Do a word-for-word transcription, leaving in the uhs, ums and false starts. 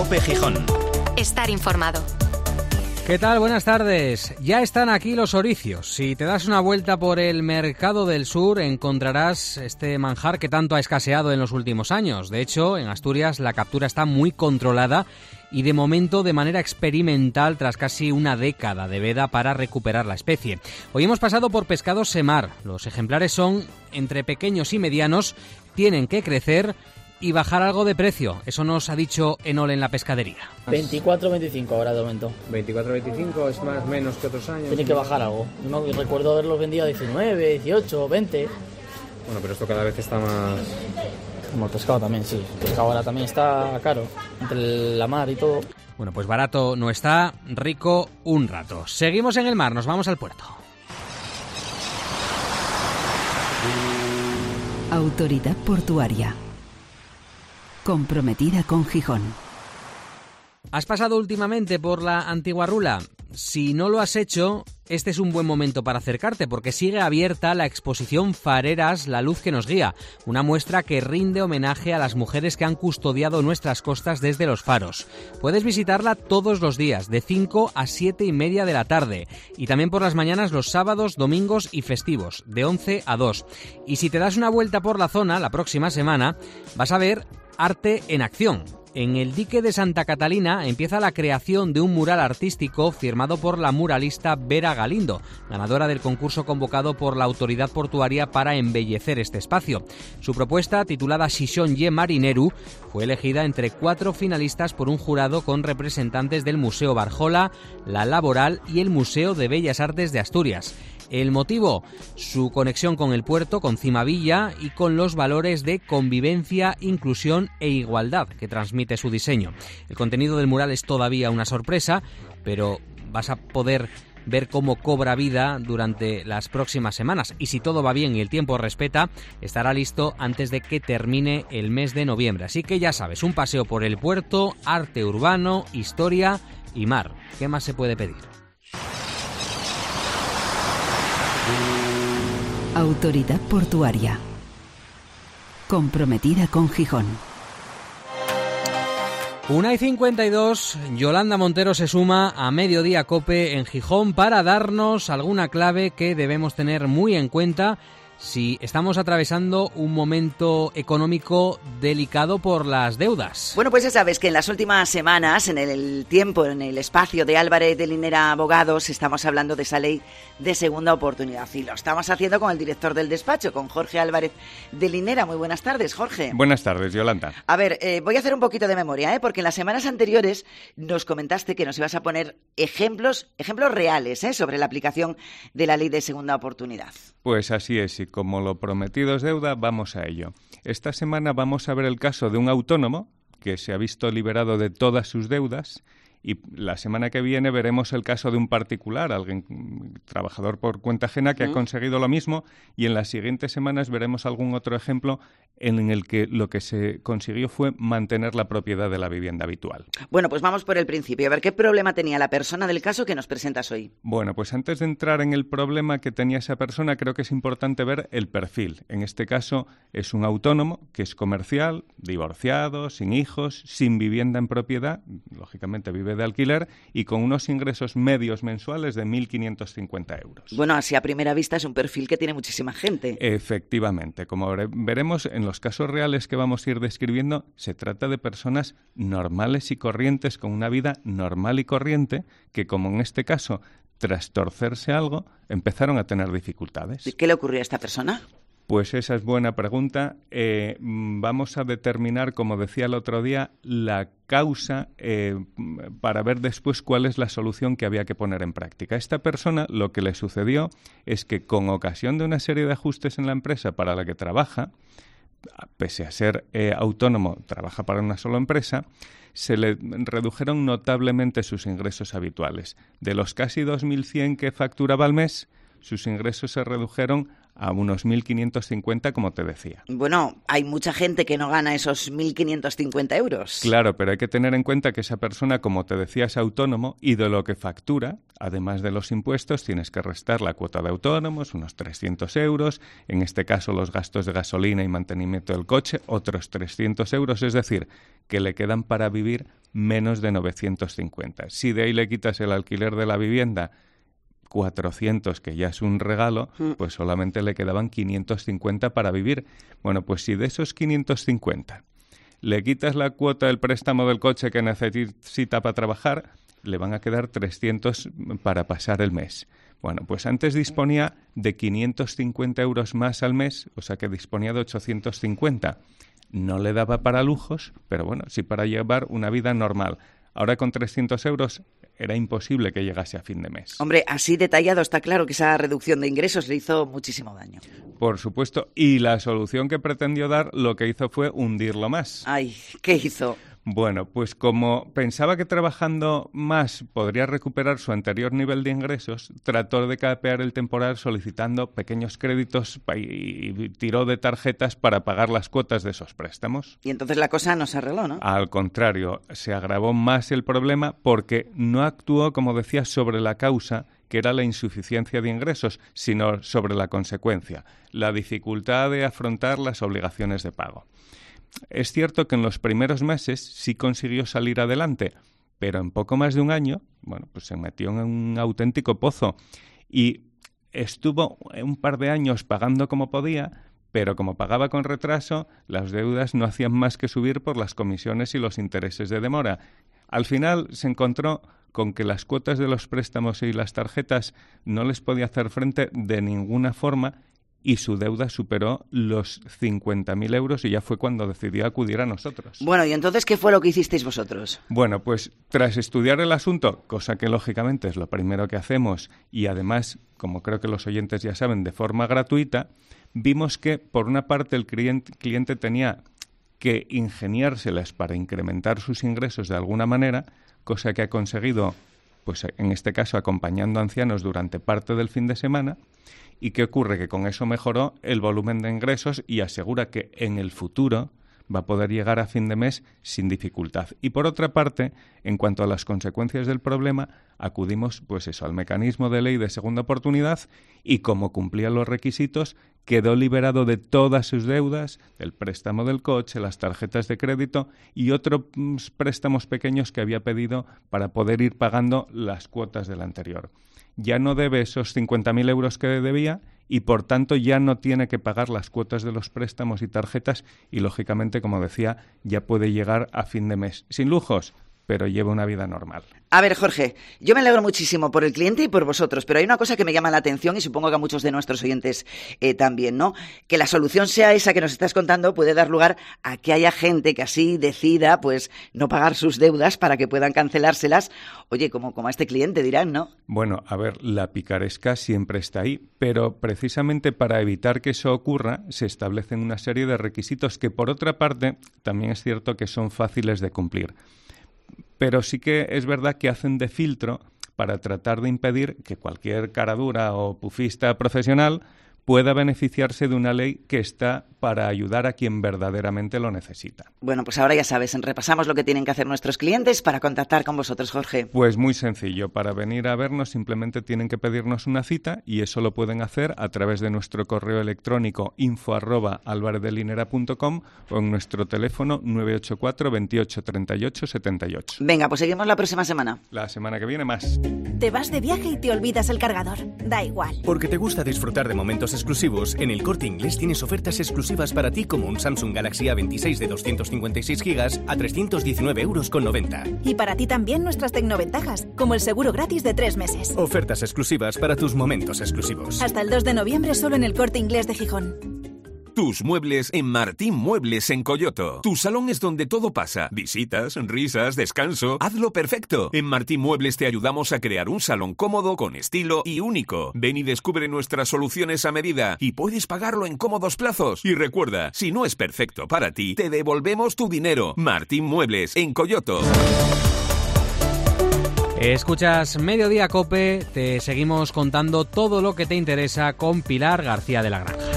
COPE Gijón. Estar informado. ¿Qué tal? Buenas tardes. Ya están aquí los oricios. Si te das una vuelta por el mercado del sur encontrarás este manjar que tanto ha escaseado en los últimos años. De hecho, en Asturias la captura está muy controlada y de momento de manera experimental tras casi una década de veda para recuperar la especie. Hoy hemos pasado por pescados semar. Los ejemplares son entre pequeños y medianos, tienen que crecer y bajar algo de precio. Eso nos ha dicho Enol en la pescadería. veinticuatro veinticinco ahora de momento. veinticuatro veinticinco es más menos que otros años. Tiene que bajar algo. No recuerdo haberlos vendido a diecinueve, dieciocho, veinte. Bueno, pero esto cada vez está más... Como el pescado también, sí. El pescado ahora también está caro. Entre la mar y todo. Bueno, pues barato no está, rico un rato. Seguimos en el mar, nos vamos al puerto. Autoridad Portuaria. Comprometida con Gijón. ¿Has pasado últimamente por la Antigua Rula? Si no lo has hecho, este es un buen momento para acercarte porque sigue abierta la exposición Fareras, la luz que nos guía, una muestra que rinde homenaje a las mujeres que han custodiado nuestras costas desde los faros. Puedes visitarla todos los días, de cinco a siete y media de la tarde, y también por las mañanas los sábados, domingos y festivos, de once a dos. Y si te das una vuelta por la zona la próxima semana, vas a ver arte en acción. En el dique de Santa Catalina empieza la creación de un mural artístico firmado por la muralista Vera Galindo, ganadora del concurso convocado por la autoridad portuaria para embellecer este espacio. Su propuesta, titulada Xixón ye Marineru, fue elegida entre cuatro finalistas por un jurado con representantes del Museo Barjola, la Laboral y el Museo de Bellas Artes de Asturias. El motivo, su conexión con el puerto, con Cimavilla y con los valores de convivencia, inclusión e igualdad que transmite su diseño. El contenido del mural es todavía una sorpresa, pero vas a poder ver cómo cobra vida durante las próximas semanas. Y si todo va bien y el tiempo respeta, estará listo antes de que termine el mes de noviembre. Así que ya sabes, un paseo por el puerto, arte urbano, historia y mar. ¿Qué más se puede pedir? Autoridad Portuaria. Comprometida con Gijón. una y cincuenta y dos, Yolanda Montero se suma a Mediodía COPE en Gijón para darnos alguna clave que debemos tener muy en cuenta si estamos atravesando un momento económico delicado por las deudas. Bueno, pues ya sabes que en las últimas semanas, en el tiempo, en el espacio de Álvarez de Linera Abogados, estamos hablando de esa ley de segunda oportunidad. Y lo estamos haciendo con el director del despacho, con Jorge Álvarez de Linera. Muy buenas tardes, Jorge. Buenas tardes, Yolanda. A ver, eh, voy a hacer un poquito de memoria, ¿eh? Porque en las semanas anteriores nos comentaste que nos ibas a poner ejemplos, ejemplos reales, ¿eh? Sobre la aplicación de la ley de segunda oportunidad. Pues así es, y como lo prometido es deuda, vamos a ello. Esta semana vamos a ver el caso de un autónomo que se ha visto liberado de todas sus deudas, y la semana que viene veremos el caso de un particular, alguien trabajador por cuenta ajena que uh-huh. ha conseguido lo mismo, y en las siguientes semanas veremos algún otro ejemplo en el que lo que se consiguió fue mantener la propiedad de la vivienda habitual. Bueno, pues vamos por el principio. A ver, ¿qué problema tenía la persona del caso que nos presentas hoy? Bueno, pues antes de entrar en el problema que tenía esa persona, creo que es importante ver el perfil. En este caso es un autónomo que es comercial, divorciado, sin hijos, sin vivienda en propiedad, lógicamente vive de alquiler y con unos ingresos medios mensuales de mil quinientos cincuenta euros. Bueno, así a primera vista es un perfil que tiene muchísima gente. Efectivamente. Como veremos en los casos reales que vamos a ir describiendo, se trata de personas normales y corrientes con una vida normal y corriente que, como en este caso, tras torcerse algo, empezaron a tener dificultades. ¿Qué le ocurrió a esta persona? Pues esa es buena pregunta. Eh, vamos a determinar, como decía el otro día, la causa eh, para ver después cuál es la solución que había que poner en práctica. A esta persona lo que le sucedió es que con ocasión de una serie de ajustes en la empresa para la que trabaja, pese a ser eh, autónomo, trabaja para una sola empresa, se le redujeron notablemente sus ingresos habituales. De los casi dos mil cien que facturaba al mes, sus ingresos se redujeron a unos mil quinientos cincuenta, como te decía. Bueno, hay mucha gente que no gana esos mil quinientos cincuenta euros. Claro, pero hay que tener en cuenta que esa persona, como te decía, es autónomo y de lo que factura, además de los impuestos, tienes que restar la cuota de autónomos, unos trescientos euros, en este caso los gastos de gasolina y mantenimiento del coche, otros trescientos euros, es decir, que le quedan para vivir menos de novecientos cincuenta. Si de ahí le quitas el alquiler de la vivienda, cuatrocientos, que ya es un regalo, pues solamente le quedaban quinientos cincuenta para vivir. Bueno, pues si de esos quinientos cincuenta le quitas la cuota del préstamo del coche que necesita para trabajar, le van a quedar trescientos para pasar el mes. Bueno, pues antes disponía de quinientos cincuenta euros más al mes, o sea que disponía de ochocientos cincuenta. No le daba para lujos, pero bueno, sí para llevar una vida normal. Ahora con trescientos euros era imposible que llegase a fin de mes. Hombre, así detallado está claro que esa reducción de ingresos le hizo muchísimo daño. Por supuesto, y la solución que pretendió dar lo que hizo fue hundirlo más. Ay, ¿qué hizo? Bueno, pues como pensaba que trabajando más podría recuperar su anterior nivel de ingresos, trató de capear el temporal solicitando pequeños créditos y tiró de tarjetas para pagar las cuotas de esos préstamos. Y entonces la cosa no se arregló, ¿no? Al contrario, se agravó más el problema porque no actuó, como decía, sobre la causa, que era la insuficiencia de ingresos, sino sobre la consecuencia, la dificultad de afrontar las obligaciones de pago. Es cierto que en los primeros meses sí consiguió salir adelante, pero en poco más de un año, bueno, pues se metió en un auténtico pozo y estuvo un par de años pagando como podía, pero como pagaba con retraso, las deudas no hacían más que subir por las comisiones y los intereses de demora. Al final se encontró con que las cuotas de los préstamos y las tarjetas no les podía hacer frente de ninguna forma y su deuda superó los cincuenta mil euros y ya fue cuando decidió acudir a nosotros. Bueno, ¿y entonces qué fue lo que hicisteis vosotros? Bueno, pues tras estudiar el asunto, cosa que lógicamente es lo primero que hacemos y además, como creo que los oyentes ya saben, de forma gratuita, vimos que por una parte el cliente, cliente tenía que ingeniárselas para incrementar sus ingresos de alguna manera, cosa que ha conseguido, pues en este caso acompañando a ancianos durante parte del fin de semana. ¿Y qué ocurre? Que con eso mejoró el volumen de ingresos y asegura que en el futuro va a poder llegar a fin de mes sin dificultad. Y por otra parte, en cuanto a las consecuencias del problema, acudimos pues eso, al mecanismo de ley de segunda oportunidad y como cumplía los requisitos, quedó liberado de todas sus deudas, del préstamo del coche, las tarjetas de crédito y otros préstamos pequeños que había pedido para poder ir pagando las cuotas del anterior. Ya no debe esos cincuenta mil euros que debía y, por tanto, ya no tiene que pagar las cuotas de los préstamos y tarjetas y, lógicamente, como decía, ya puede llegar a fin de mes. Sin lujos, pero lleva una vida normal. A ver, Jorge, yo me alegro muchísimo por el cliente y por vosotros, pero hay una cosa que me llama la atención y supongo que a muchos de nuestros oyentes eh, también, ¿no? Que la solución sea esa que nos estás contando puede dar lugar a que haya gente que así decida, pues, no pagar sus deudas para que puedan cancelárselas. Oye, como, como a este cliente dirán, ¿no? Bueno, a ver, la picaresca siempre está ahí, pero precisamente para evitar que eso ocurra se establecen una serie de requisitos que, por otra parte, también es cierto que son fáciles de cumplir. Pero sí que es verdad que hacen de filtro para tratar de impedir que cualquier caradura o pufista profesional pueda beneficiarse de una ley que está para ayudar a quien verdaderamente lo necesita. Bueno, pues ahora ya sabes, repasamos lo que tienen que hacer nuestros clientes para contactar con vosotros, Jorge. Pues muy sencillo, para venir a vernos simplemente tienen que pedirnos una cita y eso lo pueden hacer a través de nuestro correo electrónico info arroba alvarezdelinera punto com o en nuestro teléfono nueve ocho cuatro, veintiocho, treinta y ocho, setenta y ocho. Venga, pues seguimos la próxima semana. La semana que viene más. Te vas de viaje y te olvidas el cargador. Da igual. Porque te gusta disfrutar de momentos exclusivos, en El Corte Inglés tienes ofertas exclusivas para ti como un Samsung Galaxy A veintiséis de doscientos cincuenta y seis gigas a trescientos diecinueve euros con noventa. Y para ti también nuestras tecnoventajas, como el seguro gratis de tres meses. Ofertas exclusivas para tus momentos exclusivos. Hasta el dos de noviembre solo en El Corte Inglés de Gijón. Tus muebles en Martín Muebles en Coyoto. Tu salón es donde todo pasa. Visitas, risas, descanso. Hazlo perfecto. En Martín Muebles te ayudamos a crear un salón cómodo, con estilo y único. Ven y descubre nuestras soluciones a medida y puedes pagarlo en cómodos plazos. Y recuerda, si no es perfecto para ti, te devolvemos tu dinero. Martín Muebles en Coyoto. Escuchas Mediodía Cope, te seguimos contando todo lo que te interesa con Pilar García de la Granja.